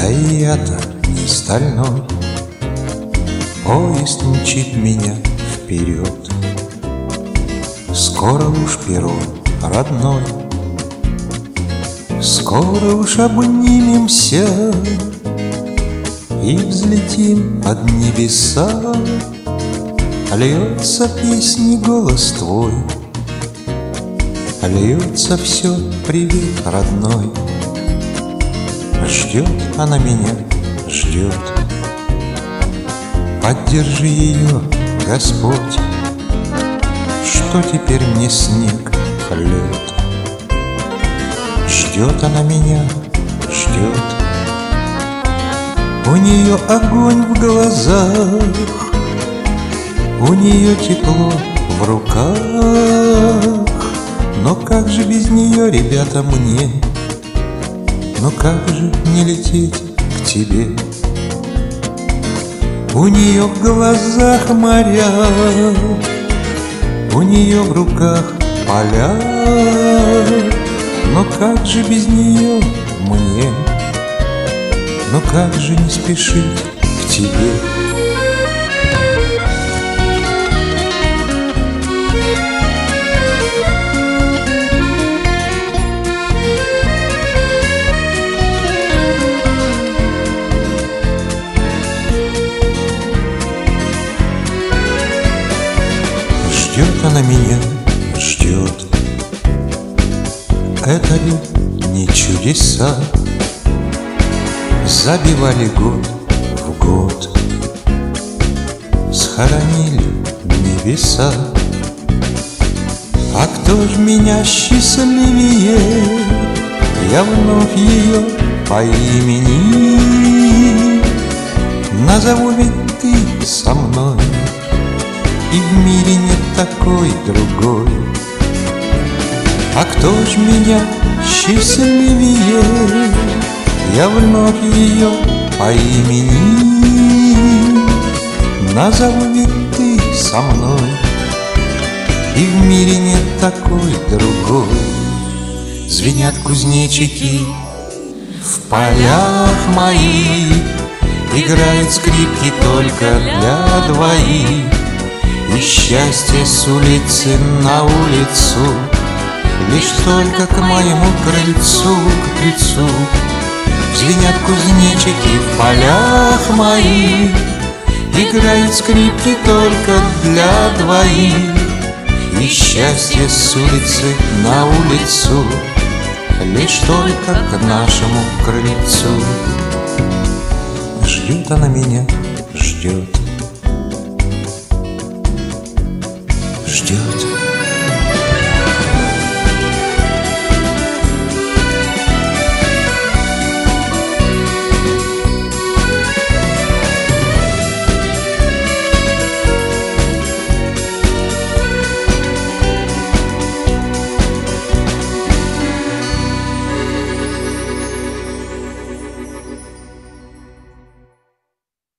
Да и я-то не стальной. Поезд мчит меня вперед. Скоро уж перрон родной, скоро уж обнимемся и взлетим под небеса. Льется песни голос твой, льется все привет родной. Ждет она меня, ждет. Поддержи ее, Господь, что теперь мне снег льет. Ждет она меня, ждет. У нее огонь в глазах, у нее тепло в руках. Но как же без нее, ребята, мне? Но как же не лететь к тебе? У нее в глазах моря, у нее в руках поля. Но как же без нее мне? Но как же не спешить к тебе? Ждет она меня, ждет. Это ли не чудеса? Забивали год в год, схоронили небеса. А кто ж меня счастливее? Я вновь ее по имени назову, ведь ты со мной, и в мире нет такой другой. А кто ж меня счастливее? Я вновь ее по имени назову, ведь ты со мной, и в мире нет такой другой. Звенят кузнечики в полях моих, играют скрипки только для двоих. И счастье с улицы на улицу, лишь только к моему крыльцу, к крыльцу. Звенят кузнечики в полях моих, играют скрипки только для двоих. И счастье с улицы на улицу, лишь только к нашему крыльцу. Ждет она меня, ждет. Ждет.